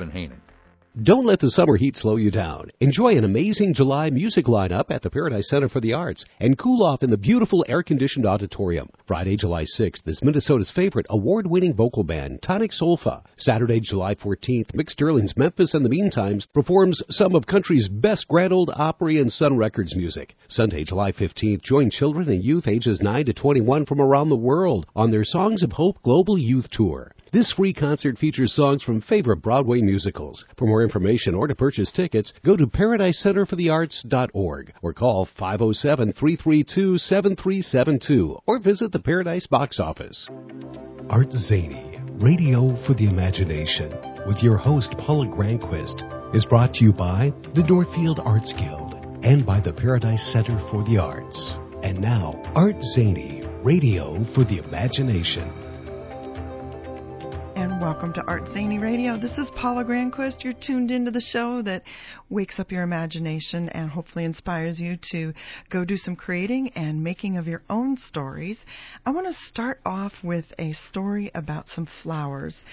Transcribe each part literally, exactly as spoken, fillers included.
Haney. Don't let the summer heat slow you down. Enjoy an amazing July music lineup at the Paradise Center for the Arts and cool off in the beautiful air-conditioned auditorium. Friday, July sixth is Minnesota's favorite award-winning vocal band, Tonic Solfa. Saturday, July fourteenth, Mick Sterling's Memphis and the Meantimes performs some of country's best Grand Ole Opry and Sun Records music. Sunday, July fifteenth, join children and youth ages nine to twenty-one from around the world on their Songs of Hope Global Youth Tour. This free concert features songs from favorite Broadway musicals. For more information or to purchase tickets, go to paradise center for the arts dot org or call five oh seven, three three two, seven three seven two or visit the Paradise box office. Art Zany, Radio for the Imagination, with your host Paula Granquist, is brought to you by the Northfield Arts Guild and by the Paradise Center for the Arts. And now, Art Zany, Radio for the Imagination. And welcome to Art Zany Radio. This is Paula Granquist. You're tuned into the show that wakes up your imagination and hopefully inspires you to go do some creating and making of your own stories. I want to start off with a story about some flowers.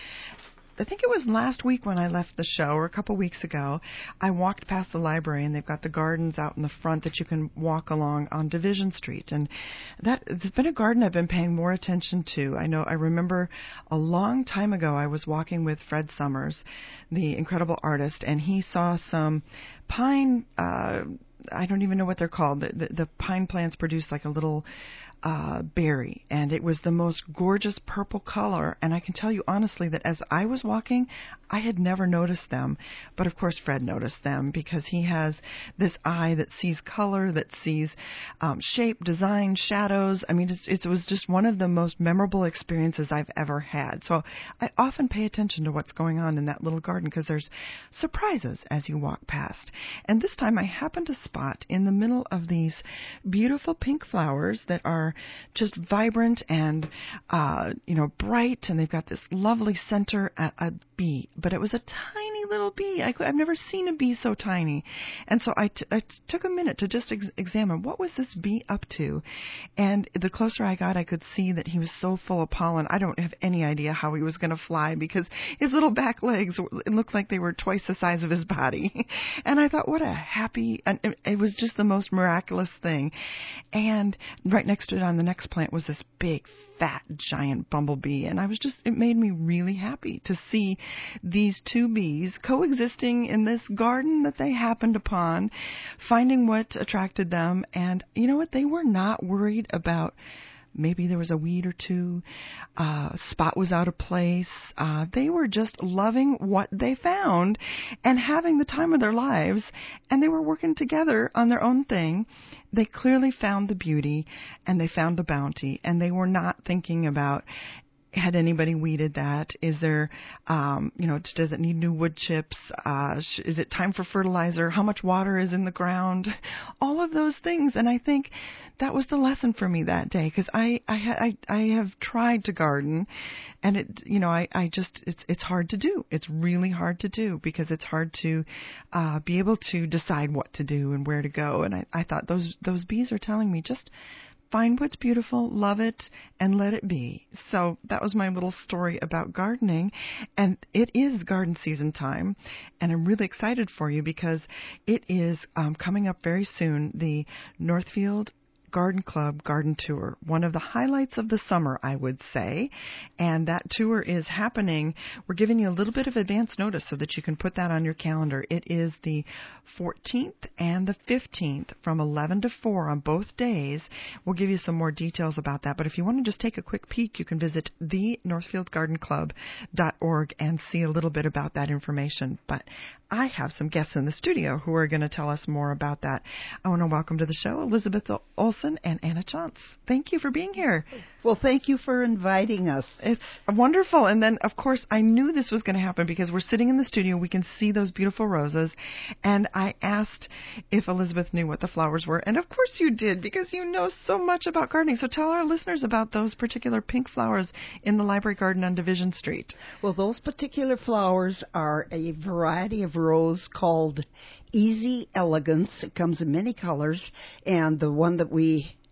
I think it was last week when I left the show, or a couple weeks ago, I walked past the library, and they've got the gardens out in the front that you can walk along on Division Street. And that it's been a garden I've been paying more attention to. I know I remember a long time ago I was walking with Fred Summers, the incredible artist, and he saw some pine, uh, I don't even know what they're called. The, the, the pine plants produce like a little uh, berry, and it was the most gorgeous purple color. And I can tell you honestly that as I was walking, I had never noticed them. But of course, Fred noticed them because he has this eye that sees color, that sees um, shape, design, shadows. I mean, it's, it was just one of the most memorable experiences I've ever had. So I often pay attention to what's going on in that little garden because there's surprises as you walk past. And this time I happened to spot in the middle of these beautiful pink flowers that are just vibrant and, uh, you know, bright, and they've got this lovely center, a, a bee. But it was a tiny little bee. I could, I've never seen a bee so tiny. And so I, t- I t- took a minute to just ex- examine what was this bee up to. And the closer I got, I could see that he was so full of pollen. I don't have any idea how he was going to fly because his little back legs, it looked like they were twice the size of his body. And I thought, what a happy, and it, it was just the most miraculous thing. And right next to it on the next plant was this big, fat, giant bumblebee. And I was just, it made me really happy to see these two bees coexisting in this garden that they happened upon, finding what attracted them. And you know what? They were not worried about maybe there was a weed or two, uh, spot was out of place. Uh, they were just loving what they found and having the time of their lives, and they were working together on their own thing. They clearly found the beauty, and they found the bounty, and they were not thinking about, had anybody weeded that? Is there, um, you know, does it need new wood chips? Uh, sh- is it time for fertilizer? How much water is in the ground? All of those things. And I think that was the lesson for me that day, because I, I, ha- I, I have tried to garden, and it, you know, I, I just, it's, it's hard to do. It's really hard to do because it's hard to, uh, be able to decide what to do and where to go. And I, I thought those, those bees are telling me just find what's beautiful, love it, and let it be. So that was my little story about gardening. And it is garden season time. And I'm really excited for you because it is um, coming up very soon, the Northfield Garden Club Garden Tour, one of the highlights of the summer, I would say. And that tour is happening. We're giving you a little bit of advance notice so that you can put that on your calendar. It is the fourteenth and the fifteenth from eleven to four on both days. We'll give you some more details about that. But if you want to just take a quick peek, you can visit the northfield garden club dot org and see a little bit about that information. But I have some guests in the studio who are going to tell us more about that. I want to welcome to the show Elizabeth Olson and Anna Chance. Thank you for being here. Well, thank you for inviting us. It's wonderful. And then, of course, I knew this was going to happen because we're sitting in the studio. We can see those beautiful roses. And I asked if Elizabeth knew what the flowers were. And, of course, you did because you know so much about gardening. So tell our listeners about those particular pink flowers in the library garden on Division Street. Well, those particular flowers are a variety of rose called Easy Elegance. It comes in many colors. And the one that we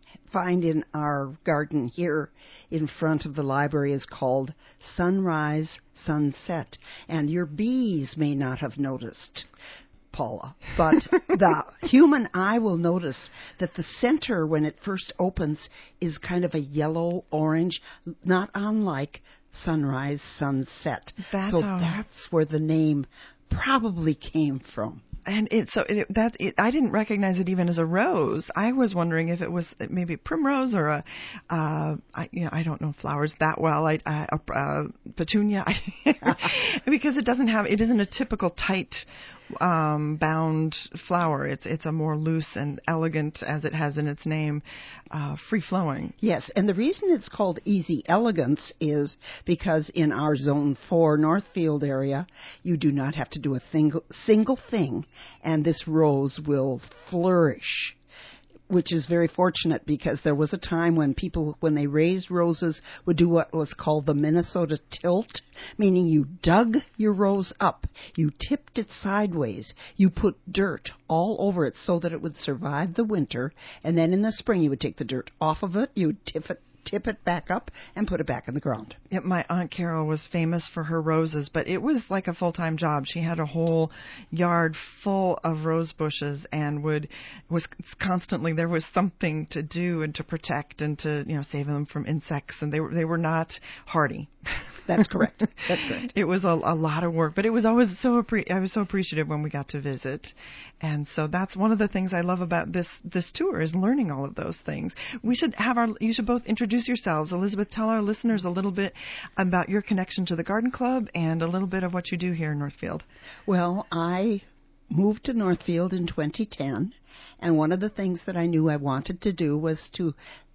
find in our garden here in front of the library is called Sunrise Sunset. And your bees may not have noticed, Paula, but the human eye will notice that the center, when it first opens, is kind of a yellow-orange, not unlike Sunrise Sunset. That's so how... that's where the name probably came from. And it so it, that it, I didn't recognize it even as a rose. I was wondering if it was maybe a primrose or a, uh, I, you know, I don't know flowers that well. I, I a, a petunia, because it doesn't have, it isn't a typical tight um, bound flower. It's it's a more loose and elegant, as it has in its name, uh, free flowing. Yes, and the reason it's called Easy Elegance is because in our Zone Four Northfield area, you do not have to do a single single thing, and this rose will flourish, which is very fortunate because there was a time when people, when they raised roses, would do what was called the Minnesota tilt, meaning you dug your rose up, you tipped it sideways, you put dirt all over it so that it would survive the winter, and then in the spring you would take the dirt off of it, you would tip it tip it back up and put it back in the ground. Yeah, my Aunt Carol was famous for her roses, but it was like a full-time job. She had a whole yard full of rose bushes and would was constantly, there was something to do and to protect and to, you know, save them from insects, and they were they were not hardy. That's correct. That's correct. It was a, a lot of work, but it was always so appre- I was so appreciative when we got to visit, and so that's one of the things I love about this this tour is learning all of those things. We should have our you should both introduce yourselves. Elizabeth, tell our listeners a little bit about your connection to the Garden Club and a little bit of what you do here in Northfield. Well, I moved to Northfield in twenty ten, and one of the things that I knew I wanted to do was to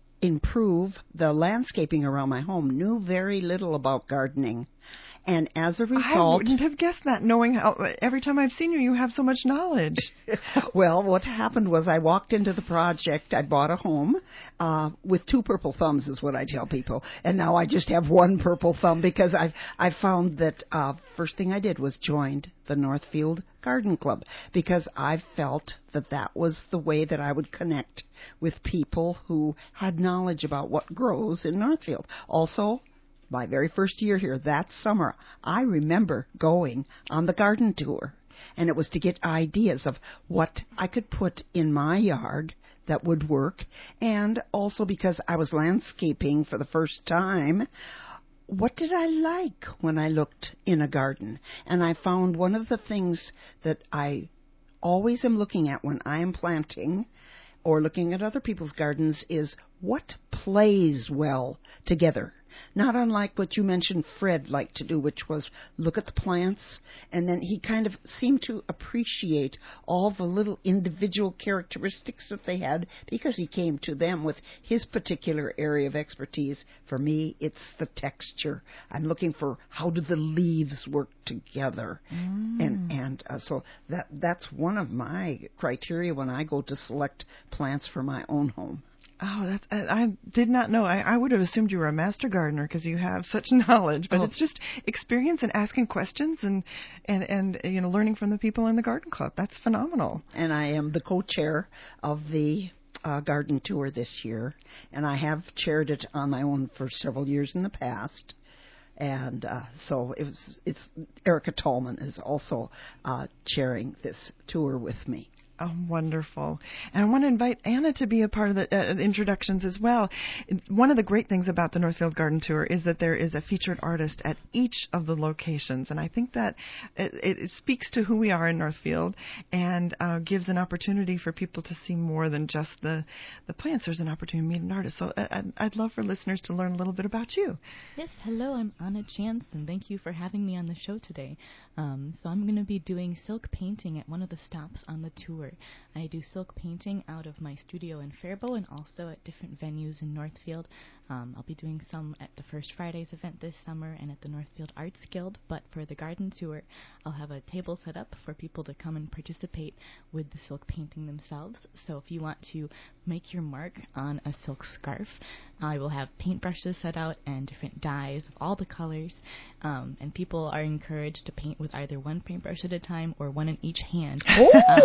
improve the landscaping around my home. Knew very little about gardening. And as a result... I wouldn't have guessed that, knowing how every time I've seen you, you have so much knowledge. Well, what happened was I walked into the project. I bought a home uh, with two purple thumbs is what I tell people. And now I just have one purple thumb because I've, I found that uh, first thing I did was joined the Northfield Garden Club because I felt that that was the way that I would connect with people who had knowledge about what grows in Northfield. Also, my very first year here, that summer, I remember going on the garden tour, and it was to get ideas of what I could put in my yard that would work, and also because I was landscaping for the first time, what did I like when I looked in a garden? And I found one of the things that I always am looking at when I am planting or looking at other people's gardens is what plays well together. Not unlike what you mentioned Fred liked to do, which was look at the plants, and then he kind of seemed to appreciate all the little individual characteristics that they had because he came to them with his particular area of expertise. For me, it's the texture. I'm looking for how do the leaves work together. Mm. And and uh, so that that's one of my criteria when I go to select plants for my own home. Oh, that's, I, I did not know. I, I would have assumed you were a master gardener because you have such knowledge. But oh. It's just experience and asking questions and, and, and you know learning from the people in the garden club. That's phenomenal. And I am the co-chair of the uh, garden tour this year, and I have chaired it on my own for several years in the past. And uh, so it was, it's Erica Tallman is also uh, chairing this tour with me. Oh, wonderful. And I want to invite Anna to be a part of the uh, introductions as well. One of the great things about the Northfield Garden Tour is that there is a featured artist at each of the locations. And I think that it, it speaks to who we are in Northfield and uh, gives an opportunity for people to see more than just the, the plants. There's an opportunity to meet an artist. So I'd, I'd love for listeners to learn a little bit about you. Yes, hello, I'm Anna Chance, and thank you for having me on the show today. Um, so I'm going to be doing silk painting at one of the stops on the tour. I do silk painting out of my studio in Faribault and also at different venues in Northfield. Um, I'll be doing some at the First Fridays event this summer and at the Northfield Arts Guild, but for the garden tour, I'll have a table set up for people to come and participate with the silk painting themselves. So if you want to make your mark on a silk scarf, I will have paintbrushes set out and different dyes of all the colors, um, and people are encouraged to paint with either one paintbrush at a time or one in each hand. Oh, um,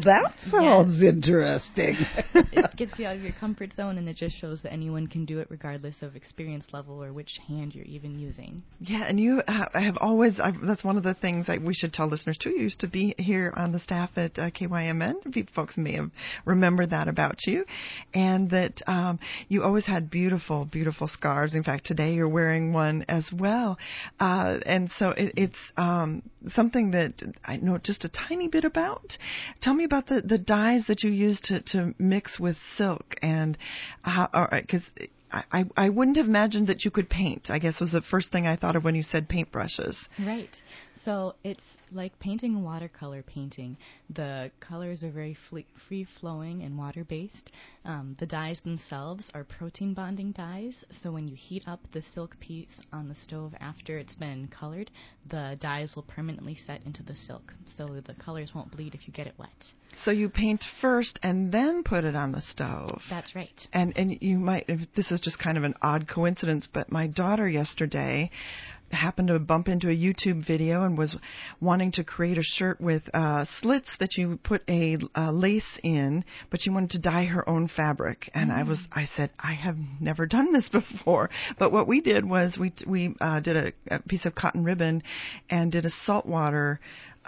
that sounds yes. interesting. It gets you out of your comfort zone, and it just shows that anyone can do it regardless of experience level or which hand you're even using. Yeah, and you ha- have always, I've, that's one of the things I, we should tell listeners too. You used to be here on the staff at uh, K Y M N. Folks may have remembered that about you. And that um, you always had beautiful, beautiful scarves. In fact, today you're wearing one as well. Uh, and so it, it's um, something that I know just a tiny bit about. Tell me about the, the dyes that you use to, to mix with silk, and how, because I, I wouldn't have imagined that you could paint, I guess was the first thing I thought of when you said paintbrushes. Right. So it's like painting a watercolor painting. The colors are very fle- free-flowing and water-based. Um, the dyes themselves are protein bonding dyes, so when you heat up the silk piece on the stove after it's been colored, the dyes will permanently set into the silk, so the colors won't bleed if you get it wet. So you paint first and then put it on the stove. That's right. And and you might, if this is just kind of an odd coincidence, but my daughter yesterday happened to bump into a YouTube video and was wanting to create a shirt with uh, slits that you put a uh, lace in, but she wanted to dye her own fabric. And mm. I was, I said, I have never done this before. But what we did was we we uh, did a, a piece of cotton ribbon and did a saltwater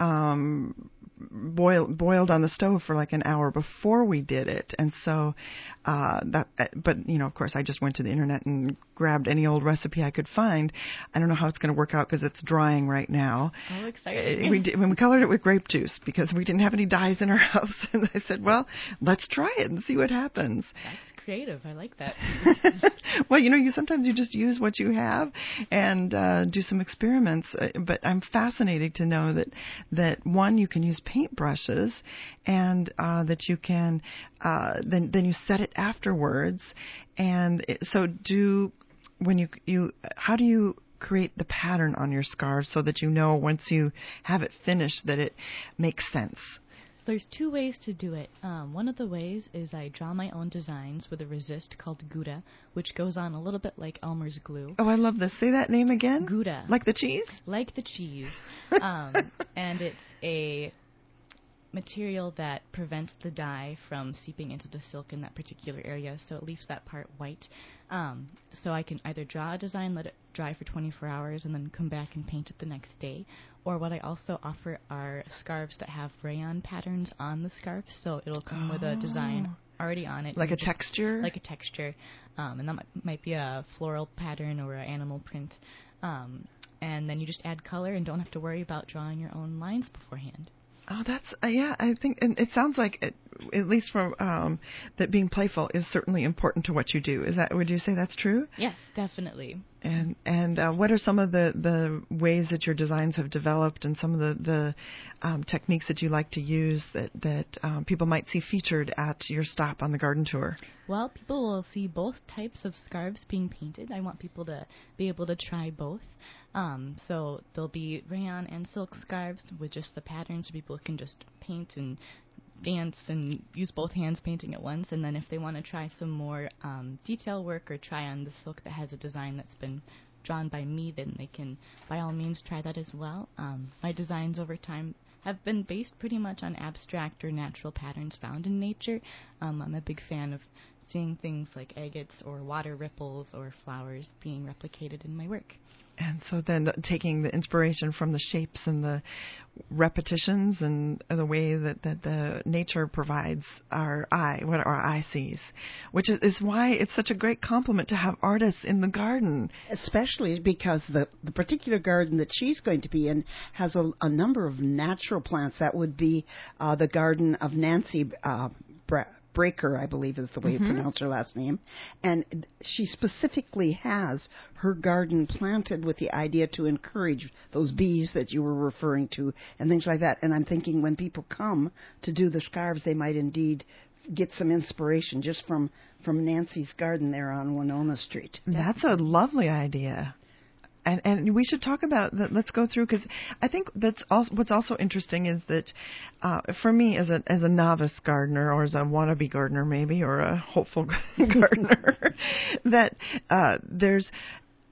um Boil, boiled on the stove for like an hour before we did it. And so uh, that, but you know, of course, I just went to the internet and grabbed any old recipe I could find. I don't know how it's going to work out because it's drying right now. Oh, exciting. Uh, we did, when we colored it with grape juice because we didn't have any dyes in our house. And I said, well, let's try it and see what happens. That's creative. I like that. Well, you know, you sometimes you just use what you have and uh, do some experiments. Uh, but I'm fascinated to know that, that one, you can use paintbrushes, and uh, that you can uh, then then you set it afterwards. And it, so do when you you how do you create the pattern on your scarves so that you know once you have it finished that it makes sense? So there's two ways to do it. Um, one of the ways is I draw my own designs with a resist called Gouda, which goes on a little bit like Elmer's glue. Oh, I love this. Say that name again. Gouda. Like the cheese? Like the cheese. um, and it's a material that prevents the dye from seeping into the silk in that particular area, so it leaves that part white. Um, so I can either draw a design, let it dry for twenty-four hours, and then come back and paint it the next day. Or what I also offer are scarves that have rayon patterns on the scarf, so it'll come oh. with a design already on it. Like a texture? Like a texture. Um, and that might, might be a floral pattern or an animal print. Um, and then you just add color and don't have to worry about drawing your own lines beforehand. Oh, that's, uh, yeah, I think, and it sounds like, it, at least from, um, that being playful is certainly important to what you do. Is that, would you say that's true? Yes, definitely. And and uh, what are some of the, the ways that your designs have developed, and some of the, the um, techniques that you like to use that, that um, people might see featured at your stop on the garden tour? Well, people will see both types of scarves being painted. I want people to be able to try both. Um, so there'll be rayon and silk scarves with just the patterns so people can just paint and dance and use both hands painting at once. And then if they want to try some more um, detail work or try on the silk that has a design that's been drawn by me, then they can by all means try that as well. Um, my designs over time have been based pretty much on abstract or natural patterns found in nature. Um, I'm a big fan of seeing things like agates or water ripples or flowers being replicated in my work. And so then taking the inspiration from the shapes and the repetitions and the way that, that the nature provides our eye, what our eye sees, which is, is why it's such a great compliment to have artists in the garden. Especially because the, the particular garden that she's going to be in has a, a number of natural plants. That would be uh, the garden of Nancy uh, Bra- Breaker, I believe is the way mm-hmm. you pronounce her last name. And she specifically has her garden planted with the idea to encourage those bees that you were referring to and things like that. And I'm thinking when people come to do the scarves, they might indeed get some inspiration just from, from Nancy's garden there on Winona Street. That's a lovely idea. And, and we should talk about that. Let's go through, because I think that's also what's also interesting is that uh, for me as a as a novice gardener, or as a wannabe gardener maybe, or a hopeful gardener, that uh, there's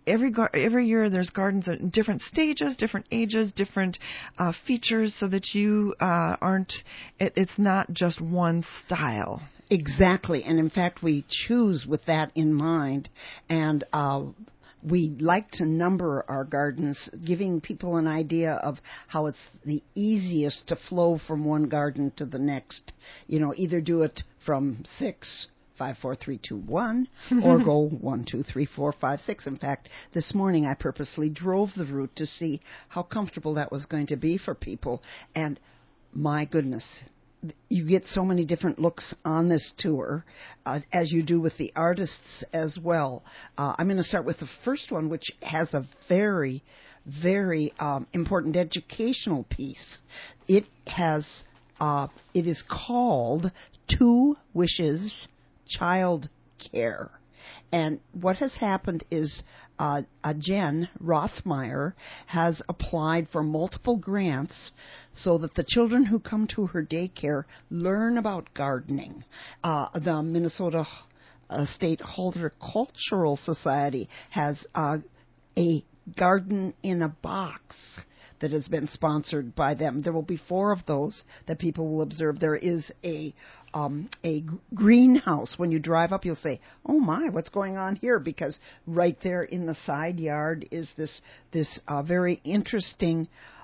every gar- every year there's gardens at different stages, different ages, different uh, features, so that you uh, aren't. It, it's not just one style. Exactly, and in fact, we choose with that in mind, and uh, we like to number our gardens, giving people an idea of how it's the easiest to flow from one garden to the next. You know, either do it from six, five, four, three, two, one, or go one, two, three, four, five, six. In fact, this morning I purposely drove the route to see how comfortable that was going to be for people, and my goodness, you get so many different looks on this tour, uh, as you do with the artists as well. Uh, I'm going to start with the first one, which has a very, very um, important educational piece. It has, uh, it is called Two Wishes Child Care. And what has happened is uh, uh, Jen Rothmeyer has applied for multiple grants so that the children who come to her daycare learn about gardening. Uh, the Minnesota uh, State Horticultural Society has uh, a garden in a box that has been sponsored by them. There will be four of those that people will observe. There is a um, a greenhouse. When you drive up, you'll say, "Oh my, what's going on here?" Because right there in the side yard is this this uh, very interesting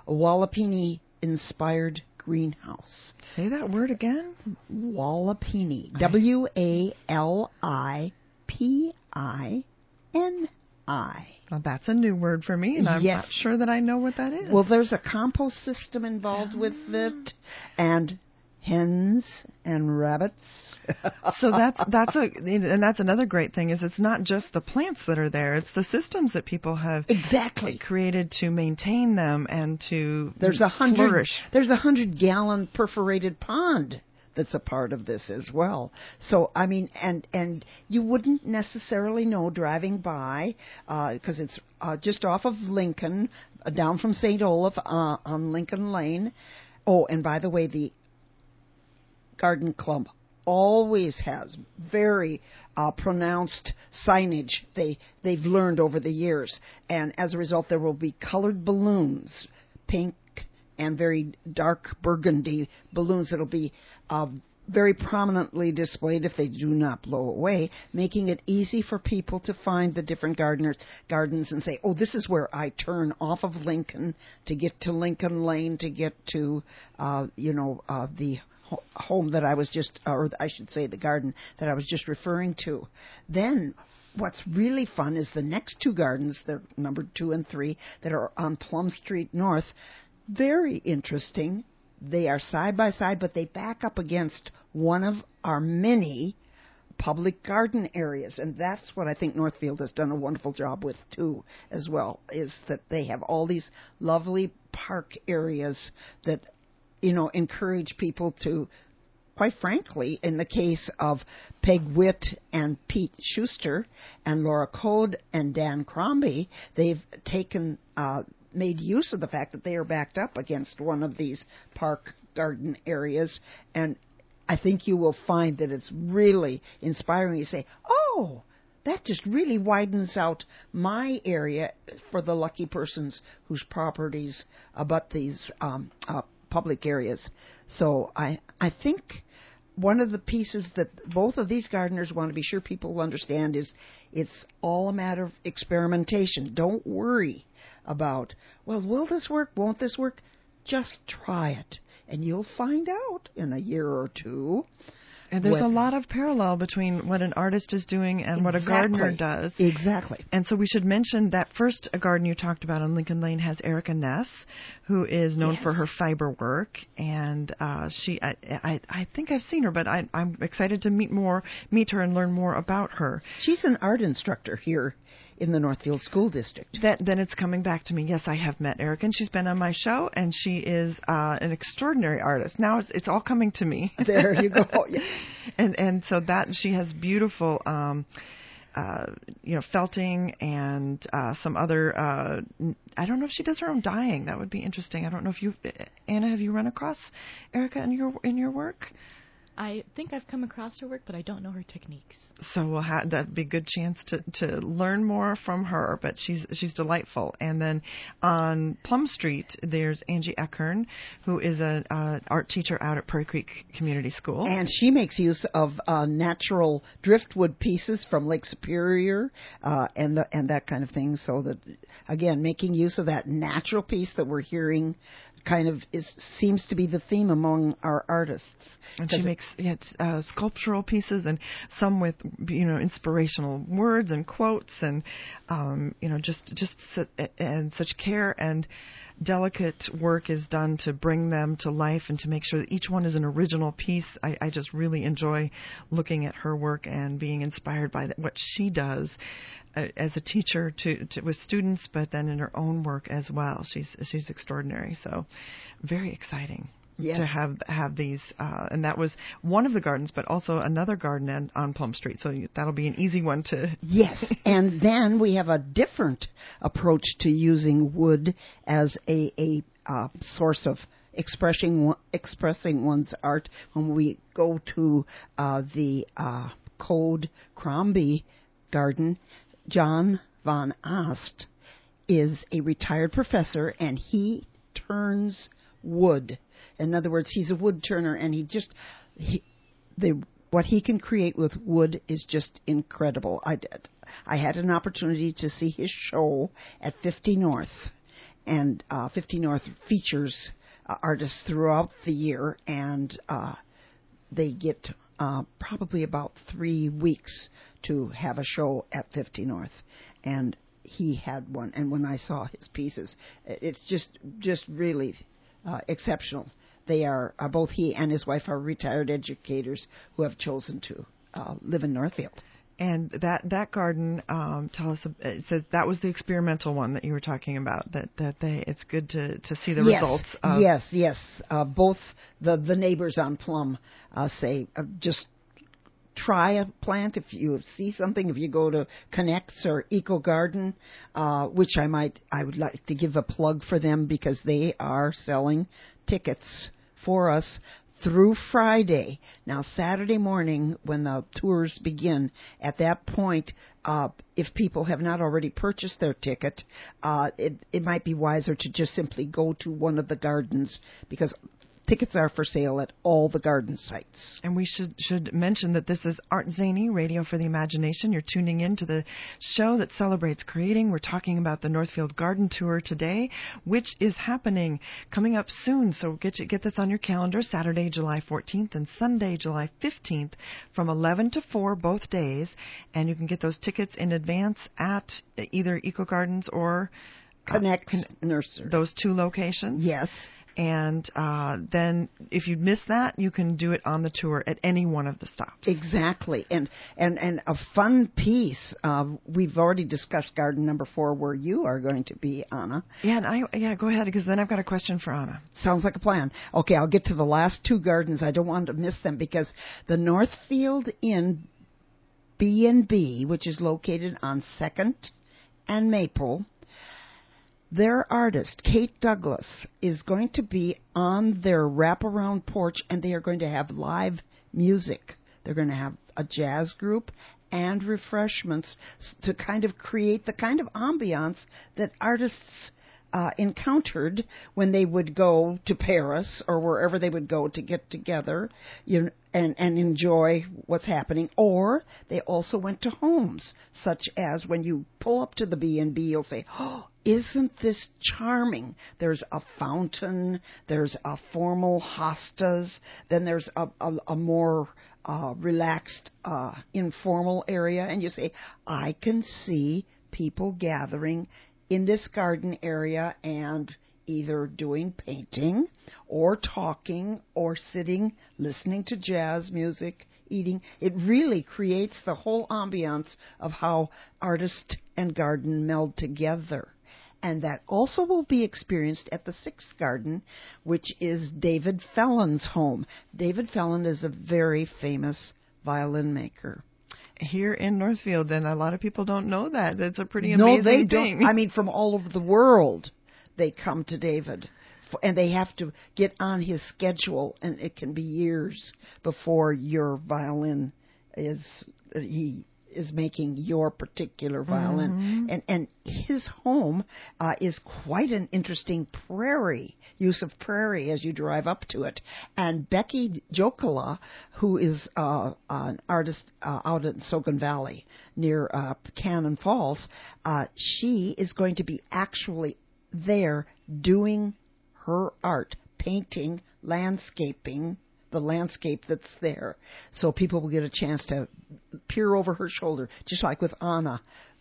Wallapini-inspired greenhouse. Say that word again. Wallapini. W A L I P I N I. Well, that's a new word for me, and I'm yes. not sure that I know what that is. Well, there's a compost system involved with it, and hens and rabbits. So that's that's a and that's another great thing is it's not just the plants that are there; it's the systems that people have exactly created to maintain them and to there's a hundred flourish. There's a hundred gallon perforated pond that's a part of this as well. So, I mean, and and you wouldn't necessarily know driving by, because uh, it's uh, just off of Lincoln, uh, down from Saint Olaf uh, on Lincoln Lane. Oh, and by the way, the Garden Club always has very uh, pronounced signage they, they've learned over the years. And as a result, there will be colored balloons, pink, and very dark burgundy balloons that'll be uh, very prominently displayed if they do not blow away, making it easy for people to find the different gardeners gardens and say, oh, this is where I turn off of Lincoln to get to Lincoln Lane, to get to, uh, you know, uh, the ho- home that I was just, or I should say the garden that I was just referring to. Then what's really fun is the next two gardens, they're numbered two and three, that are on Plum Street North. Very interesting. They are side by side, but they back up against one of our many public garden areas. And that's what I think Northfield has done a wonderful job with, too, as well, is that they have all these lovely park areas that, you know, encourage people to, quite frankly, in the case of Peg Witt and Pete Schuster and Laura Code and Dan Crombie, they've taken uh made use of the fact that they are backed up against one of these park garden areas. And I think you will find that it's really inspiring. You say, oh, that just really widens out my area for the lucky persons whose properties abut these um, uh, public areas. So I, I think one of the pieces that both of these gardeners want to be sure people will understand is it's all a matter of experimentation. Don't worry about, well, will this work? Won't this work? Just try it, and you'll find out in a year or two. And there's what, a lot of parallel between what an artist is doing and exactly, what a gardener does. Exactly. And so we should mention that first garden you talked about on Lincoln Lane has Erica Ness, who is known yes. for her fiber work. And uh, she, I, I, I think I've seen her, but I, I'm excited to meet more, meet her and learn more about her. She's an art instructor here in the Northfield School District. That, then it's coming back to me. Yes, I have met Erica, and she's been on my show, and she is uh, an extraordinary artist. Now it's, it's all coming to me. There you go. Yeah. and and so that she has beautiful, um, uh, you know, felting and uh, some other. Uh, I don't know if she does her own dyeing. That would be interesting. I don't know if you, Anna, have you run across Erica in your in your work? I think I've come across her work, but I don't know her techniques. So we'll have, that'd be a good chance to, to learn more from her. But she's she's delightful. And then on Plum Street, there's Angie Eckern, who is an uh, art teacher out at Prairie Creek Community School. And she makes use of uh, natural driftwood pieces from Lake Superior uh, and the, and that kind of thing. So that, again, making use of that natural piece that we're hearing kind of is seems to be the theme among our artists. And she makes yeah, uh, sculptural pieces, and some with, you know, inspirational words and quotes, and um, you know, just just su- and such care and delicate work is done to bring them to life and to make sure that each one is an original piece. I, I just really enjoy looking at her work and being inspired by that, what she does uh, as a teacher to, to with students, but then in her own work as well. She's she's extraordinary. So very exciting. Yes. To have have these, uh, and that was one of the gardens, but also another garden on, on Plum Street. So you, that'll be an easy one to. Yes, and then we have a different approach to using wood as a a uh, source of expressing expressing one's art. When we go to uh, the uh, Code Crombie Garden, John Van Ast is a retired professor, and he turns wood. In other words, he's a wood turner, and he just he, the what he can create with wood is just incredible. I did. I had an opportunity to see his show at fifty North, and uh, fifty North features uh, artists throughout the year, and uh, they get uh, probably about three weeks to have a show at fifty North, and he had one. And when I saw his pieces, it's just just really uh, exceptional. They are, uh, both he and his wife are retired educators who have chosen to uh, live in Northfield. And that that garden, um, tell us, it says that was the experimental one that you were talking about. That that they, it's good to, to see the yes, results. Of yes, yes. Uh, both the the neighbors on Plum uh, say uh, just try a plant if you see something. If you go to Connects or Eco Garden, uh, which I might, I would like to give a plug for them because they are selling tickets for us through Friday. Now, Saturday morning, when the tours begin, at that point, uh, if people have not already purchased their ticket, uh, it, it might be wiser to just simply go to one of the gardens, because tickets are for sale at all the garden sites. And we should should mention that this is Art Zany, Radio for the Imagination. You're tuning in to the show that celebrates creating. We're talking about the Northfield Garden Tour today, which is happening coming up soon. So get you, get this on your calendar, Saturday, July fourteenth and Sunday, July fifteenth, from eleven to four both days. And you can get those tickets in advance at either Eco Gardens or Connect uh, con- Nursery. Those two locations. Yes. And uh, then if you miss that, you can do it on the tour at any one of the stops. Exactly. And and, and a fun piece, uh, we've already discussed garden number four where you are going to be, Anna. Yeah, and I, yeah, go ahead, because then I've got a question for Anna. Sounds like a plan. Okay, I'll get to the last two gardens. I don't want to miss them because the Northfield Inn B and B, which is located on second and Maple, their artist, Kate Douglas, is going to be on their wraparound porch, and they are going to have live music. They're going to have a jazz group and refreshments to kind of create the kind of ambiance that artists uh, encountered when they would go to Paris or wherever they would go to get together, you know, and, and enjoy what's happening. Or they also went to homes, such as when you pull up to the B and B, you'll say, oh, isn't this charming? There's a fountain, there's a formal hostas, then there's a, a, a more uh, relaxed, uh, informal area, and you say, I can see people gathering in this garden area and either doing painting or talking or sitting, listening to jazz music, eating. It really creates the whole ambiance of how artist and garden meld together. And that also will be experienced at the Sixth Garden, which is David Fellon's home. David Fellon is a very famous violin maker. Here in Northfield, and a lot of people don't know that. It's a pretty amazing no, they thing. Don't. I mean, from all over the world, they come to David before, and they have to get on his schedule, and it can be years before your violin is he is making your particular violin. Mm-hmm. And and his home uh, is quite an interesting prairie, use of prairie as you drive up to it. And Becky Jokala, who is uh, an artist uh, out in Sogan Valley near uh, Cannon Falls, uh, she is going to be actually there doing her art, painting, landscaping, the landscape that's there, so people will get a chance to peer over her shoulder, just like with Anna.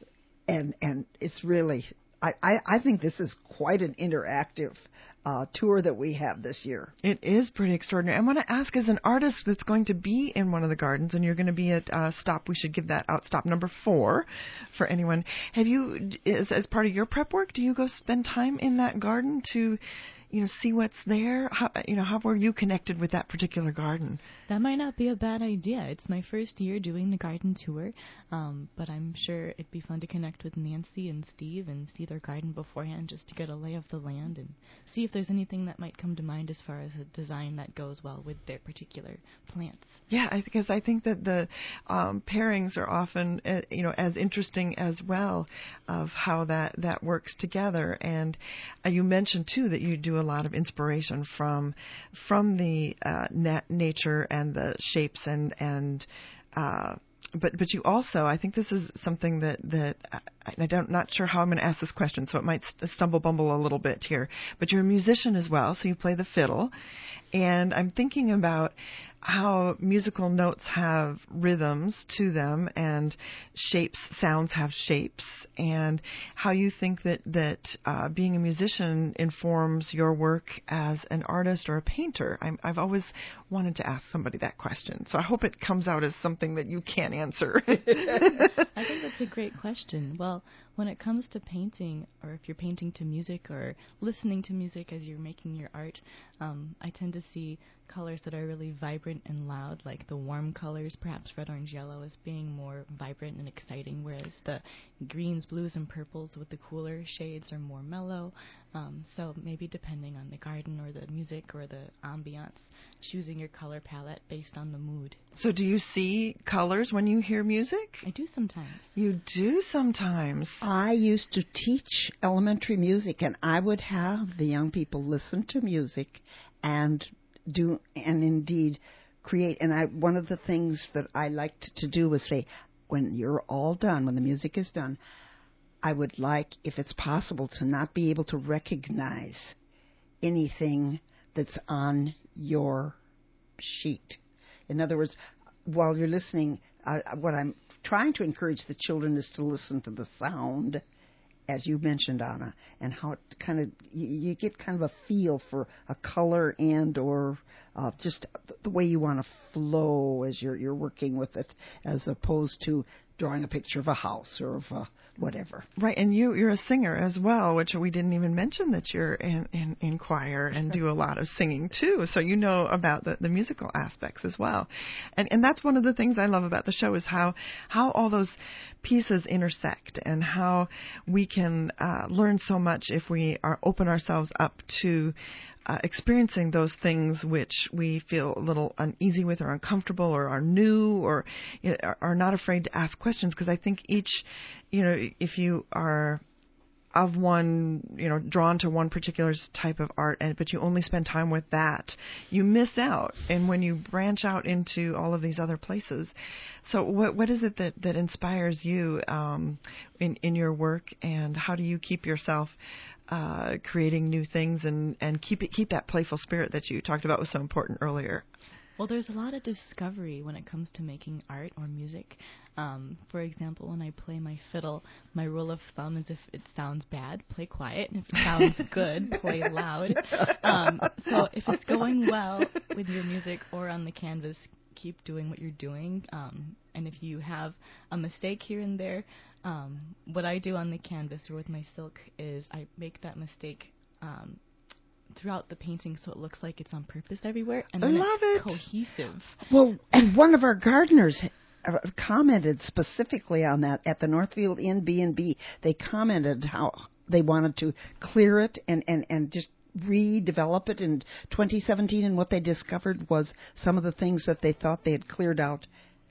And and it's really, I, I, I think this is quite an interactive uh, tour that we have this year. It is pretty extraordinary. I want to ask, as an artist that's going to be in one of the gardens, and you're going to be at uh, stop, we should give that out, stop number four for anyone. Have you, as, as part of your prep work, do you go spend time in that garden to, you know, see what's there? How, you know, how were you connected with that particular garden? That might not be a bad idea. It's my first year doing the garden tour, um, but I'm sure it'd be fun to connect with Nancy and Steve and see their garden beforehand, just to get a lay of the land and see if there's anything that might come to mind as far as a design that goes well with their particular plants. Yeah, because I think that the um, pairings are often, uh, you know, as interesting as well, of how that, that works together. And uh, you mentioned too that you do a lot of inspiration from from the uh, nat- nature and the shapes and and. Uh, But but you also, I think this is something that, that I, I don't not sure how I'm going to ask this question, so it might st- stumble bumble a little bit here. But you're a musician as well, so you play the fiddle. And I'm thinking about how musical notes have rhythms to them, and shapes, sounds have shapes, and how you think that, that uh, being a musician informs your work as an artist or a painter. I'm, I've always wanted to ask somebody that question, so I hope it comes out as something that you can answer. I think that's a great question. Well, when it comes to painting, or if you're painting to music or listening to music as you're making your art, um, I tend to see colors that are really vibrant and loud, like the warm colors, perhaps red, orange, yellow, as being more vibrant and exciting, whereas the greens, blues, and purples with the cooler shades are more mellow. Um, so maybe depending on the garden or the music or the ambiance, choosing your color palette based on the mood. So do you see colors when you hear music? I do sometimes. You do sometimes. I used to teach elementary music, and I would have the young people listen to music and do, and indeed create. And I, one of the things that I liked to do was say, when you're all done, when the music is done, I would like, if it's possible, to not be able to recognize anything that's on your sheet. In other words, while you're listening, uh, what I'm trying to encourage the children is to listen to the sound, as you mentioned, Anna, and how it kind of, you, you get kind of a feel for a color and or uh, just the way you want to flow as you're you're working with it, as opposed to drawing a picture of a house or of a whatever. Right, and you, you're a singer as well, which we didn't even mention that you're in, in, in choir and do a lot of singing too, so you know about the, the musical aspects as well. And and that's one of the things I love about the show, is how, how all those pieces intersect, and how we can uh, learn so much if we are open ourselves up to Uh, experiencing those things which we feel a little uneasy with, or uncomfortable, or are new, or you know, are, are not afraid to ask questions. Because I think each, you know, if you are of one, you know, drawn to one particular type of art, and but you only spend time with that, you miss out. And when you branch out into all of these other places, so what what is it that, that inspires you um, in in your work, and how do you keep yourself uh, creating new things and, and keep it keep that playful spirit that you talked about was so important earlier? Well, there's a lot of discovery when it comes to making art or music. Um, for example, when I play my fiddle, my rule of thumb is if it sounds bad, play quiet, and if it sounds good, play loud. Um, so if it's going well with your music or on the canvas, keep doing what you're doing. Um, and if you have a mistake here and there, um, what I do on the canvas or with my silk is I make that mistake um, throughout the painting, so it looks like it's on purpose everywhere, and then Love it's it. cohesive. Well, and one of our gardeners commented specifically on that at the Northfield Inn B and B. They commented how they wanted to clear it and, and, and just redevelop it in twenty seventeen, and what they discovered was some of the things that they thought they had cleared out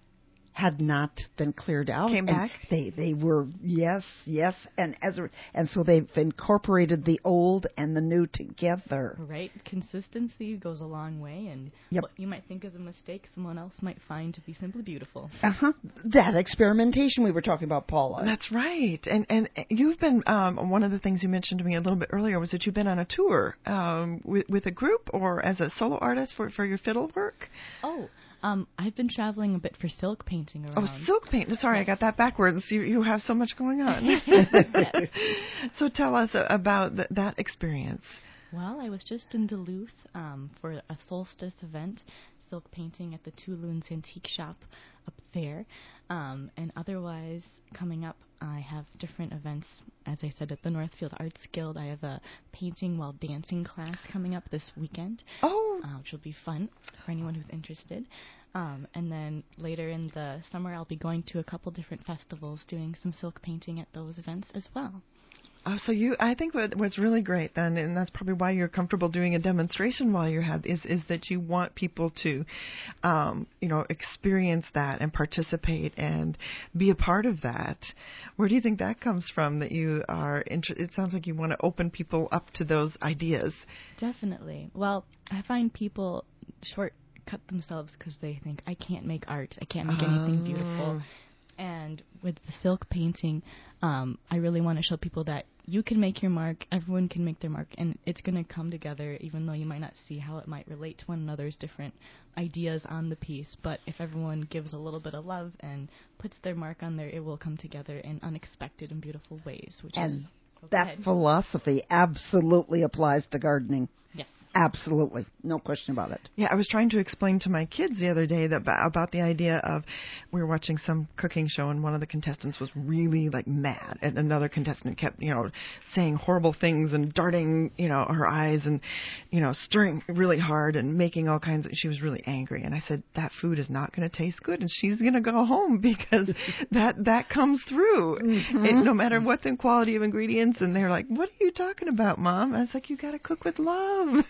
had not been cleared out. Came and back? They they were yes, yes, and as a, and so they've incorporated the old and the new together. Right, consistency goes a long way, and Yep. what you might think is a mistake, someone else might find to be simply beautiful. Uh huh. That experimentation we were talking about, Paula. That's right. And and you've been, um, one of the things you mentioned to me a little bit earlier was that you've been on a tour um, with, with a group or as a solo artist for, for your fiddle work. Oh, um, I've been traveling a bit for silk painting around. Oh, silk paint. Sorry, I got that backwards. You, you have so much going on. Yes. So tell us about th- that experience. Well, I was just in Duluth um, for a solstice event, silk painting at the Two Loons Antique Shop up there. Um, and otherwise, coming up, I have different events. As I said, at the Northfield Arts Guild, I have a painting while dancing class coming up this weekend, Oh, uh, which will be fun for anyone who's interested. Um, and then later in the summer, I'll be going to a couple different festivals doing some silk painting at those events as well. Oh, so you, I think what, what's really great then, and that's probably why you're comfortable doing a demonstration while you have, is, is that you want people to, um, you know, experience that and participate and be a part of that. Where do you think that comes from, that you are, inter- it sounds like you want to open people up to those ideas. Definitely. Well, I find people shortcut themselves because they think, I can't make art. I can't make anything Oh. beautiful. And with the silk painting, um, I really want to show people that you can make your mark, everyone can make their mark, and it's going to come together, even though you might not see how it might relate to one another's different ideas on the piece. But if everyone gives a little bit of love and puts their mark on there, it will come together in unexpected and beautiful ways. Which And is go that ahead. philosophy absolutely applies to gardening. Yes. Absolutely. No question about it. Yeah, I was trying to explain to my kids the other day that about the idea of, we were watching some cooking show and one of the contestants was really like mad, and another contestant kept, you know, saying horrible things and darting, you know, her eyes and, you know, stirring really hard and making all kinds of, she was really angry. And I said, that food is not going to taste good and she's going to go home because that, that comes through. Mm-hmm. It, no matter what the quality of ingredients. And they're like, what are you talking about, Mom? I was like, you got to cook with love.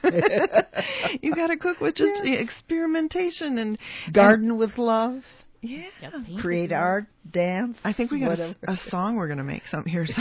You got to cook with just Yes. experimentation and Garden and, with love. Yeah. Yep, paint Create with love. art, dance. I think we got a, whatever. a song we're going to make some here. So.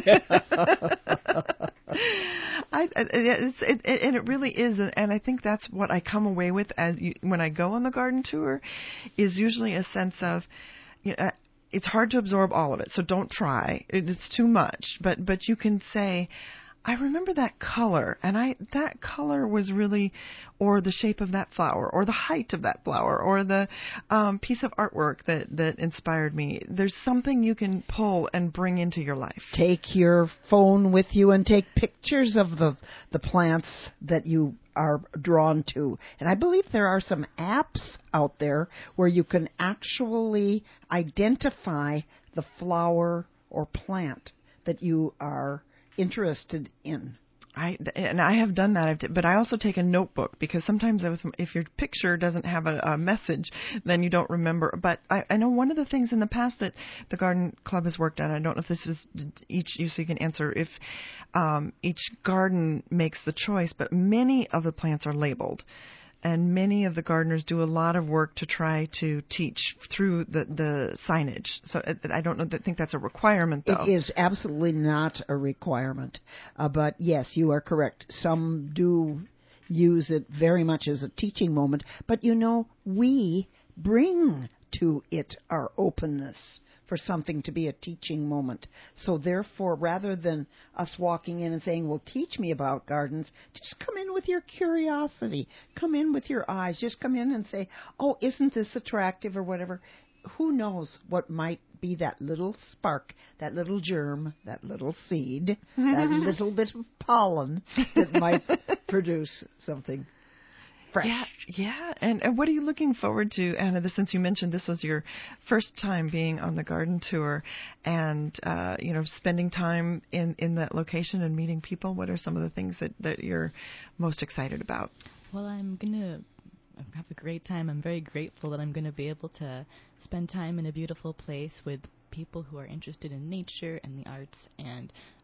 I, it's, it, it, and it really is, and I think that's what I come away with as you, when I go on the garden tour, is usually a sense of, you know, it's hard to absorb all of it, so don't try. It, it's too much, but but you can say, I remember that color, and I that color was really, or the shape of that flower, or the height of that flower, or the um, piece of artwork that, that inspired me. There's something you can pull and bring into your life. Take your phone with you and take pictures of the the plants that you are drawn to. And I believe there are some apps out there where you can actually identify the flower or plant that you are interested in. I and I have done that, I've t- but I also take a notebook because sometimes if, if your picture doesn't have a, a message, then you don't remember. But I, I know one of the things in the past that the Garden Club has worked on, I don't know if this is each, you so you can answer, if um, each garden makes the choice, but many of the plants are labeled. And many of the gardeners do a lot of work to try to teach through the, the signage. So I don't know, I think that's a requirement, though. It is absolutely not a requirement. Uh, but yes, you are correct. Some do use it very much as a teaching moment. But you know, we bring to it our openness for something to be a teaching moment. So therefore, rather than us walking in and saying, well, teach me about gardens, just come in with your curiosity. Come in with your eyes. Just come in and say, oh, isn't this attractive or whatever. Who knows what might be that little spark, that little germ, that little seed, that little bit of pollen that might produce something fresh. Yeah, yeah. And, and what are you looking forward to, Anna, this, since you mentioned this was your first time being on the garden tour and, uh, you know, spending time in, in that location and meeting people? What are some of the things that, that you're most excited about? Well, I'm going to have a great time. I'm very grateful that I'm going to be able to spend time in a beautiful place with people who are interested in nature and the arts and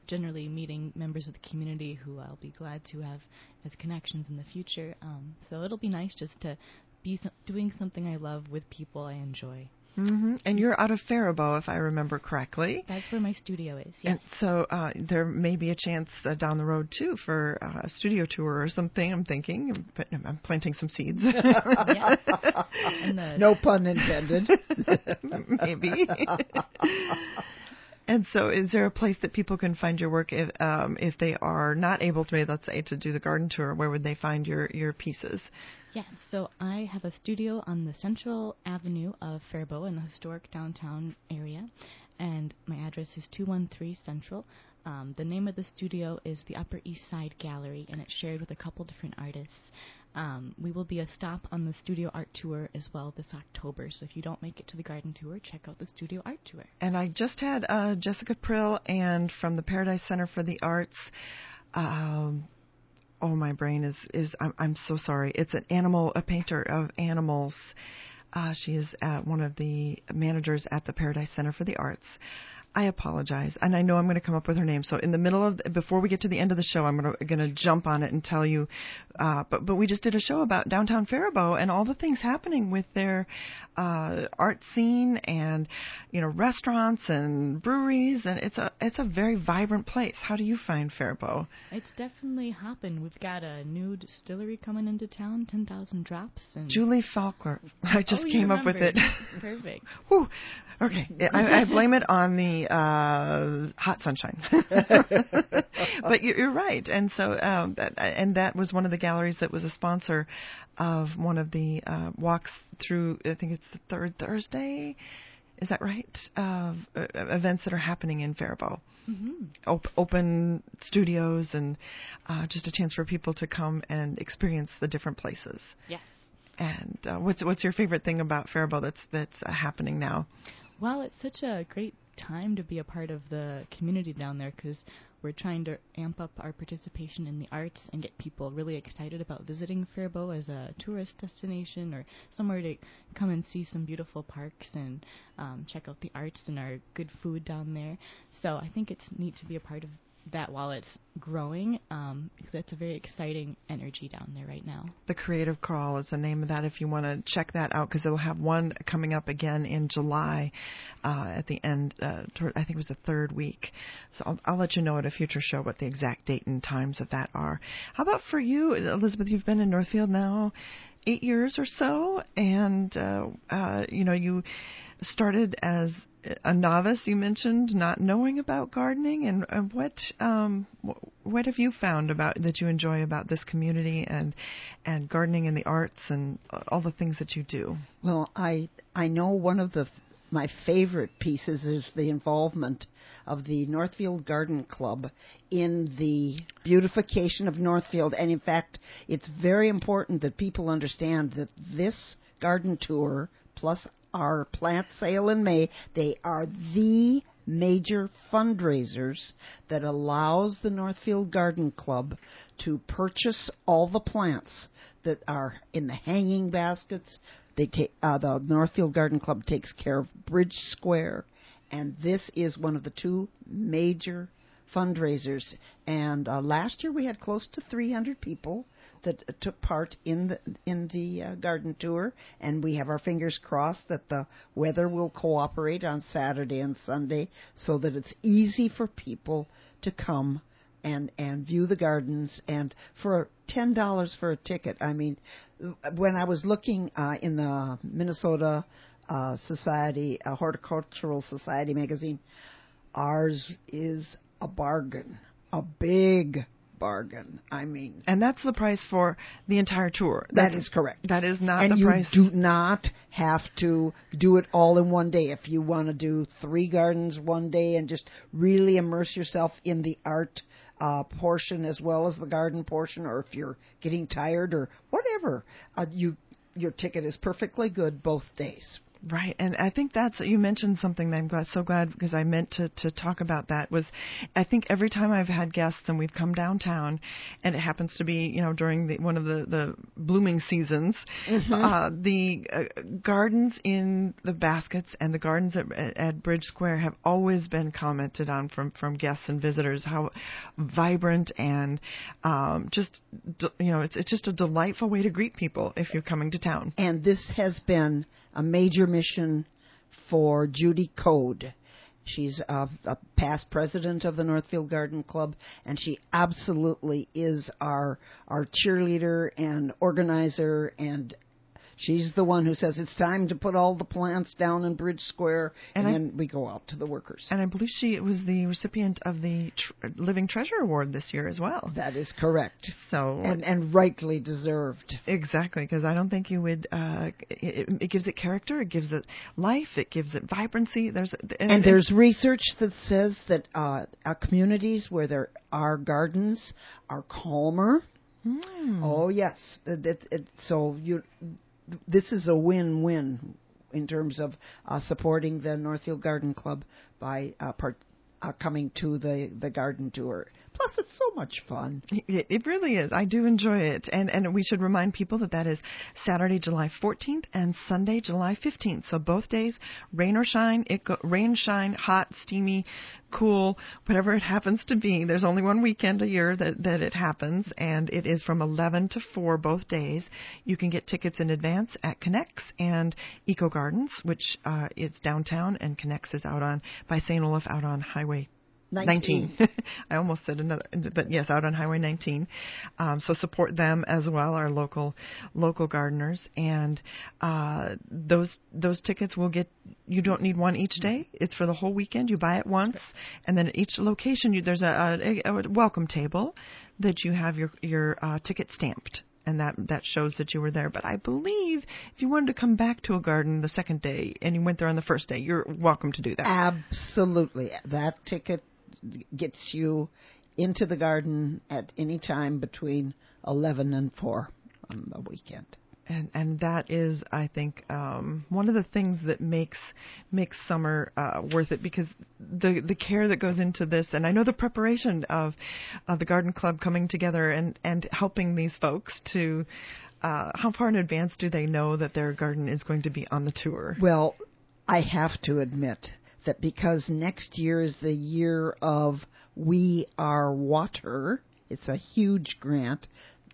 generally meeting members of the community who I'll be glad to have as connections in the future. Um, so it'll be nice just to be so- doing something I love with people I enjoy. Mm-hmm. And you're out of Faribault, if I remember correctly. That's where my studio is, yes. And so uh, there may be a chance uh, down the road, too, for uh, a studio tour or something, I'm thinking. But I'm planting some seeds. Yeah. And the No pun intended. Maybe. And so is there a place that people can find your work if um, if they are not able to, let's say, to do the garden tour? Where would they find your, your pieces? Yes, so I have a studio on the Central Avenue of Faribault in the historic downtown area, and my address is two one three Central. Um, the name of the studio is the Upper East Side Gallery, and it's shared with a couple different artists. Um, we will be a stop on the studio art tour as well this October, so if you don't make it to the garden tour, check out the studio art tour. And I just had uh, Jessica Prill and from the Paradise Center for the Arts. Um, oh, my brain is is I'm, I'm so sorry. It's an animal, a painter of animals. Uh, she is uh, one of the managers at the Paradise Center for the Arts. I apologize, and I know I'm going to come up with her name. So in the middle of, the, before we get to the end of the show, I'm going to, going to jump on it and tell you. Uh, but but we just did a show about downtown Faribault and all the things happening with their uh, art scene and you know restaurants and breweries, and it's a it's a very vibrant place. How do you find Faribault? It's definitely hopping. We've got a new distillery coming into town, ten thousand Drops. And Julie Faulkner. I just oh, came up with it. Perfect. Whew. Okay, I, I blame it on the uh, hot sunshine. But you're, you're right, and so um, that, and that was one of the galleries that was a sponsor of one of the uh, walks through. I think it's the third Thursday. Is that right? Uh, events that are happening in Faribault. Mm-hmm. Op- open studios and uh, just a chance for people to come and experience the different places. Yes. And uh, what's what's your favorite thing about Faribault that's that's uh, happening now? Well, it's such a great time to be a part of the community down there because we're trying to amp up our participation in the arts and get people really excited about visiting Faribault as a tourist destination or somewhere to come and see some beautiful parks and um, check out the arts and our good food down there. So I think it's neat to be a part of that while it's growing, um, because it's a very exciting energy down there right now. The Creative Crawl is the name of that if you want to check that out, because it'll have one coming up again in July uh, at the end, uh, toward, I think it was the third week. So I'll, I'll let you know at a future show what the exact date and times of that are. How about for you, Elizabeth? You've been in Northfield now eight years or so, and, uh, uh, you know, you started as a novice, you mentioned, not knowing about gardening, and, and what um, what have you found about that you enjoy about this community and and gardening and the arts and all the things that you do? Well, I I know one of the my favorite pieces is the involvement of the Northfield Garden Club in the beautification of Northfield, and in fact, it's very important that people understand that this garden tour plus our plant sale in May, they are the major fundraisers that allows the Northfield Garden Club to purchase all the plants that are in the hanging baskets. They take uh, the Northfield Garden Club takes care of Bridge Square, and this is one of the two major fundraisers. And uh, last year we had close to three hundred people that uh, took part in the in the uh, garden tour, and we have our fingers crossed that the weather will cooperate on Saturday and Sunday so that it's easy for people to come and and view the gardens. And for ten dollars for a ticket, I mean, when I was looking uh, in the Minnesota uh, Society, uh, Horticultural Society magazine, ours is a bargain, a big bargain. I mean, and that's the price for the entire tour. That is correct. That is not and the you price. do not have to do it all in one day. If you want to do three gardens one day and just really immerse yourself in the art uh, portion as well as the garden portion, or if you're getting tired or whatever, uh, you your ticket is perfectly good both days. Right, and I think that's, you mentioned something that I'm glad, so glad, because I meant to, to talk about that, was I think every time I've had guests and we've come downtown, and it happens to be, you know, during the, one of the, the blooming seasons, mm-hmm. uh, the uh, gardens in the baskets and the gardens at, at Bridge Square have always been commented on from, from guests and visitors, how vibrant and um, just, you know, it's, it's just a delightful way to greet people if you're coming to town. And this has been a major mission for Judy Code. She's a, a past president of the Northfield Garden Club, and she absolutely is our our cheerleader and organizer, and she's the one who says it's time to put all the plants down in Bridge Square, and, and I, then we go out to the workers. And I believe she was the recipient of the tr- Living Treasure Award this year as well. That is correct. So and, and rightly deserved. Exactly, because I don't think you would. Uh, it, it gives it character, it gives it life, it gives it vibrancy. There's and, and there's research that says that uh, our communities where there are gardens are calmer. Mm. Oh yes, it, it, it, so you. This is a win-win in terms of uh, supporting the Northfield Garden Club by uh, part, uh, coming to the, the garden tour. Plus, it's so much fun. It, it really is. I do enjoy it. And and we should remind people that that is Saturday, July fourteenth and Sunday, July fifteenth. So both days, rain or shine, it go, rain, shine, hot, steamy, cool, whatever it happens to be. There's only one weekend a year that, that it happens, and it is from eleven to four both days. You can get tickets in advance at Connects and Eco Gardens, which uh, is downtown, and Connects is out on by Saint Olaf out on Highway nineteen. nineteen. I almost said another, but yes, out on Highway nineteen. Um, so support them as well, our local local gardeners. And uh, those those tickets will get. You don't need one each day. It's for the whole weekend. You buy it once, and then at each location, you, there's a, a, a welcome table that you have your your uh, ticket stamped. And that, that shows that you were there. But I believe if you wanted to come back to a garden the second day and you went there on the first day, you're welcome to do that. Absolutely. That ticket gets you into the garden at any time between eleven and four on the weekend. And and that is, I think, um, one of the things that makes makes summer uh, worth it, because the the care that goes into this, and I know the preparation of uh, the garden club coming together and, and helping these folks to, uh, how far in advance do they know that their garden is going to be on the tour? Well, I have to admit that because next year is the year of We Are Water, it's a huge grant.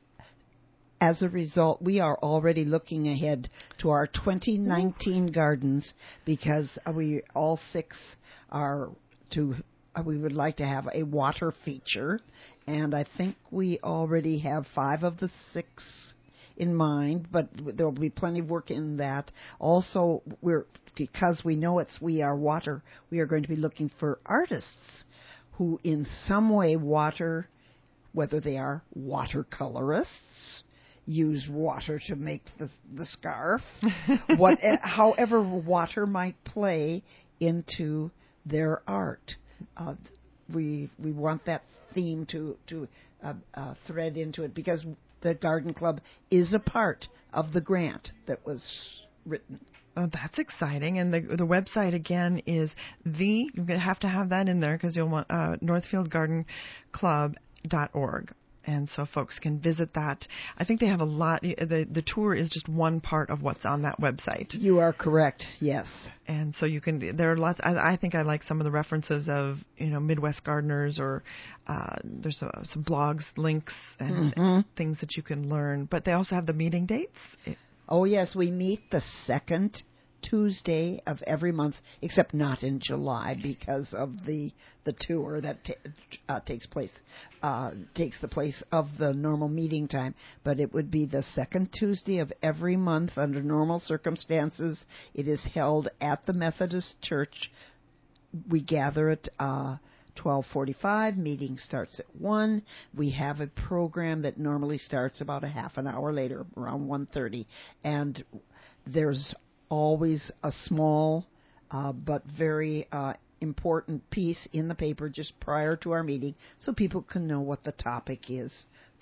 As a result, we are already looking ahead to our twenty nineteen Ooh. Gardens, because we all six are to. We would like to have a water feature, and I think we already have five of the six in mind. But there will be plenty of work in that. Also, we're because we know it's We Are Water. We are going to be looking for artists who, in some way, water, whether they are watercolorists. Use water to make the the scarf, what, however water might play into their art. Uh, we we want that theme to to uh, uh, thread into it, because the garden club is a part of the grant that was written. Oh, that's exciting. And the the website again is the you're gonna have to have that in there because you'll want uh, Northfield Garden Club dot org. And so folks can visit that. I think they have a lot. The the tour is just one part of what's on that website. You are correct. Yes. And so you can. There are lots. I, I think I like some of the references of you know Midwest gardeners, or uh, there's a, some blogs, links, and mm-hmm. things that you can learn. But they also have the meeting dates. Oh yes, we meet the second Tuesday of every month, except not in July because of the the tour that t- uh, takes place uh, takes the place of the normal meeting time. But it would be the second Tuesday of every month under normal circumstances. It is held at the Methodist Church. We gather at uh, twelve forty-five. Meeting starts at one. We have a program that normally starts about a half an hour later, around one thirty, and there's always a small uh, but very uh, important piece in the paper just prior to our meeting so people can know what the topic is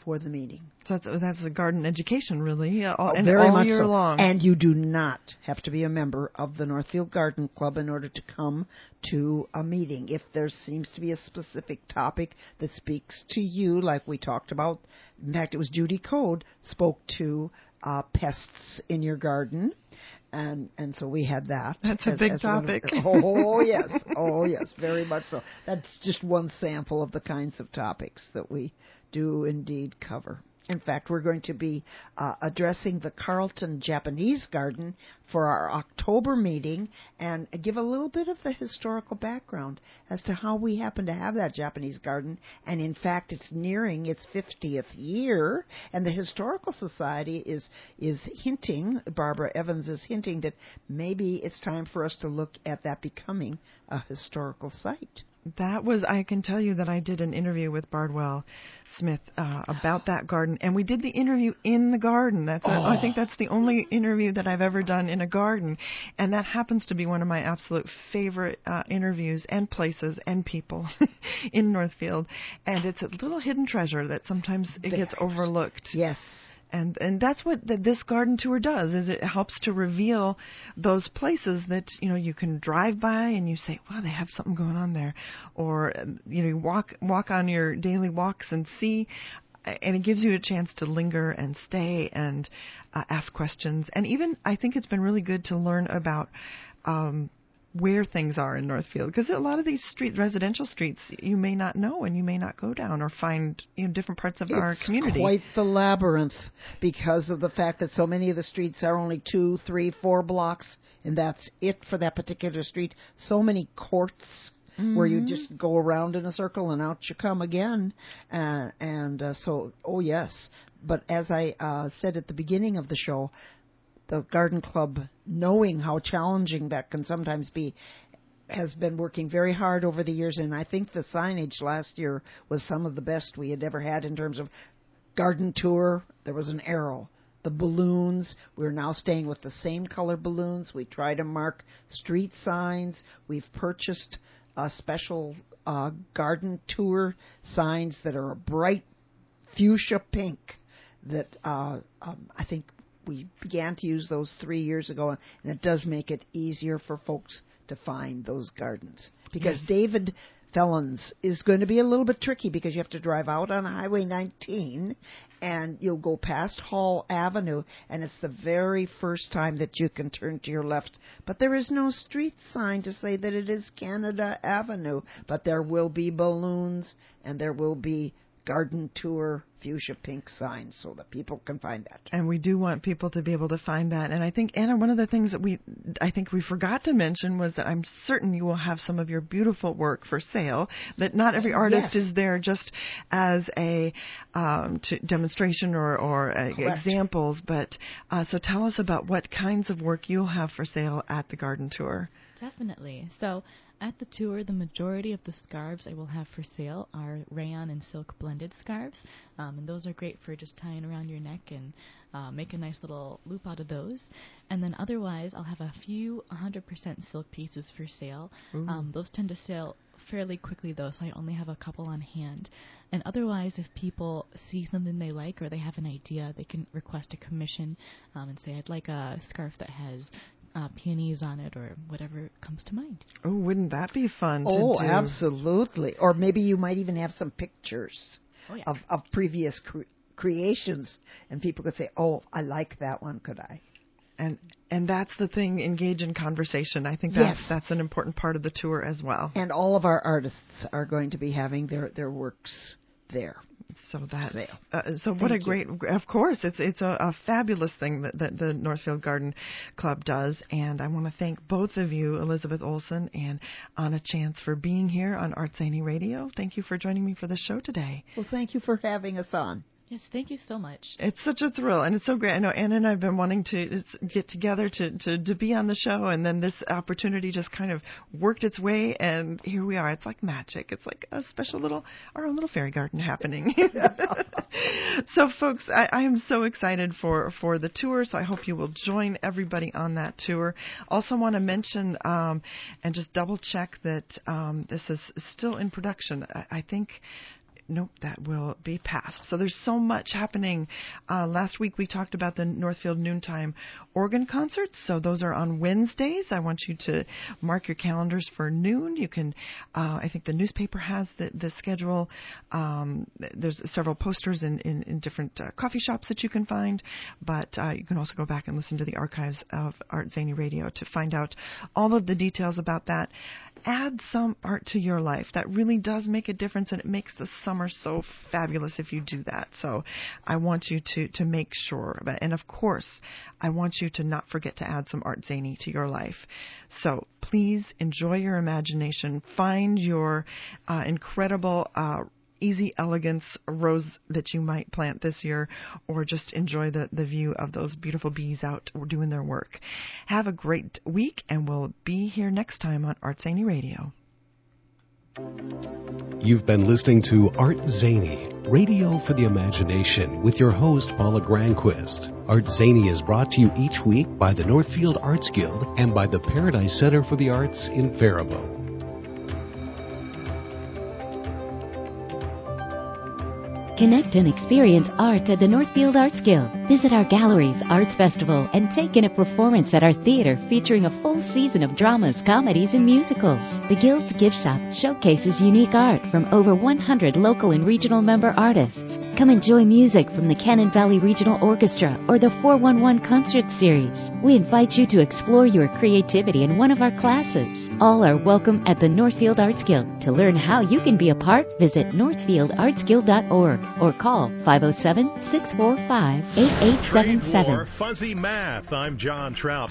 for the meeting. So that's, that's a garden education, really, all, Oh, and very all much year so. long. And you do not have to be a member of the Northfield Garden Club in order to come to a meeting. If there seems to be a specific topic that speaks to you, like we talked about, in fact, it was Judy Code spoke to uh, pests in your garden. And and so we had that. That's a as, big as topic. One of, oh, yes. Oh, yes. Very much so. That's just one sample of the kinds of topics that we do indeed cover. In fact, we're going to be uh, addressing the Carlton Japanese Garden for our October meeting and give a little bit of the historical background as to how we happen to have that Japanese garden. And in fact, it's nearing its fiftieth year, and the Historical Society is is hinting, Barbara Evans is hinting, that maybe it's time for us to look at that becoming a historical site. That was, I can tell you that I did an interview with Bardwell Smith uh, about that garden, and we did the interview in the garden. That's a, oh. I think that's the only interview that I've ever done in a garden, and that happens to be one of my absolute favorite uh, interviews and places and people in Northfield, and it's a little hidden treasure that sometimes it gets overlooked. Yes. And and that's what the, this garden tour does, is it helps to reveal those places that, you know, you can drive by and you say, wow, they have something going on there. Or, you know, you walk, walk on your daily walks and see, and it gives you a chance to linger and stay and uh, ask questions. And even, I think it's been really good to learn about um where things are in Northfield, because a lot of these street residential streets you may not know and you may not go down or find, you know, different parts of it's our community. It's quite the labyrinth because of the fact that so many of the streets are only two, three, four blocks, and that's it for that particular street. So many courts mm-hmm. where you just go around in a circle and out you come again, uh, and uh, so oh yes. But as I uh, said at the beginning of the show, the Garden Club, knowing how challenging that can sometimes be, has been working very hard over the years, and I think the signage last year was some of the best we had ever had in terms of garden tour. There was an arrow. The balloons, we're now staying with the same color balloons. We try to mark street signs. We've purchased a special uh, garden tour signs that are a bright fuchsia pink that uh, um, I think we began to use those three years ago, and it does make it easier for folks to find those gardens. Because yes. David Fellons is going to be a little bit tricky because you have to drive out on Highway nineteen, and you'll go past Hall Avenue, and it's the very first time that you can turn to your left. But there is no street sign to say that it is Canada Avenue, but there will be balloons, and there will be garden tour fuchsia pink signs so that people can find that. And we do want people to be able to find that. And I think, Anna, one of the things that we, I think we forgot to mention was that I'm certain you will have some of your beautiful work for sale, that not every artist yes. is there just as a um, to demonstration or, or uh, examples. But uh, so tell us about what kinds of work you'll have for sale at the garden tour. Definitely. So at the tour, the majority of the scarves I will have for sale are rayon and silk blended scarves, um, and those are great for just tying around your neck and uh, make a nice little loop out of those. And then otherwise, I'll have a few one hundred percent silk pieces for sale. Um, those tend to sell fairly quickly, though, so I only have a couple on hand. And otherwise, if people see something they like or they have an idea, they can request a commission um, and say, I'd like a scarf that has Uh, peonies on it, or whatever comes to mind. Oh, wouldn't that be fun to oh, do? Oh, absolutely. Or maybe you might even have some pictures oh, yeah. of, of previous cre- creations, and people could say, oh, I like that one, could I? And and that's the thing, engage in conversation. I think that's, yes. that's an important part of the tour as well. And all of our artists are going to be having their, their works there. So that's uh, so. What Thank a great! You. Of course, it's it's a, a fabulous thing that, that the Northfield Garden Club does, and I want to thank both of you, Elizabeth Olson and Anna Chance, for being here on Arts Zany Radio. Thank you for joining me for the show today. Well, thank you for having us on. Yes, thank you so much. It's such a thrill, and it's so great. I know Anna and I have been wanting to get together to, to, to be on the show, and then this opportunity just kind of worked its way, and here we are. It's like magic. It's like a special little, our own little fairy garden happening. So, folks, I, I am so excited for, for the tour, so I hope you will join everybody on that tour. Also want to mention um, and just double-check that um, this is still in production. I, I think nope, that will be passed. So there's so much happening. Uh, last week we talked about the Northfield Noontime Organ Concerts. So those are on Wednesdays. I want you to mark your calendars for noon. You can, uh, I think the newspaper has the, the schedule. Um, there's several posters in, in, in different uh, coffee shops that you can find. But uh, you can also go back and listen to the archives of Art Zany Radio to find out all of the details about that. Add some art to your life. That really does make a difference, and it makes the summer so fabulous if you do that. So I want you to, to make sure of it. And of course, I want you to not forget to add some Art Zany to your life. So please enjoy your imagination. Find your uh, incredible uh Easy Elegance rose that you might plant this year, or just enjoy the, the view of those beautiful bees out doing their work. Have a great week, and we'll be here next time on Art Zany Radio. You've been listening to Art Zany, Radio for the Imagination, with your host, Paula Granquist. Art Zany is brought to you each week by the Northfield Arts Guild and by the Paradise Center for the Arts in Faribault. Connect and experience art at the Northfield Arts Guild. Visit our galleries, arts festival, and take in a performance at our theater featuring a full season of dramas, comedies, and musicals. The Guild's gift shop showcases unique art from over one hundred local and regional member artists. Come enjoy music from the Cannon Valley Regional Orchestra or the four one one Concert Series. We invite you to explore your creativity in one of our classes. All are welcome at the Northfield Arts Guild. To learn how you can be a part, visit northfield arts guild dot org or call five oh seven, six four five, eight eight seven seven. Trade War Fuzzy Math. I'm John Trout.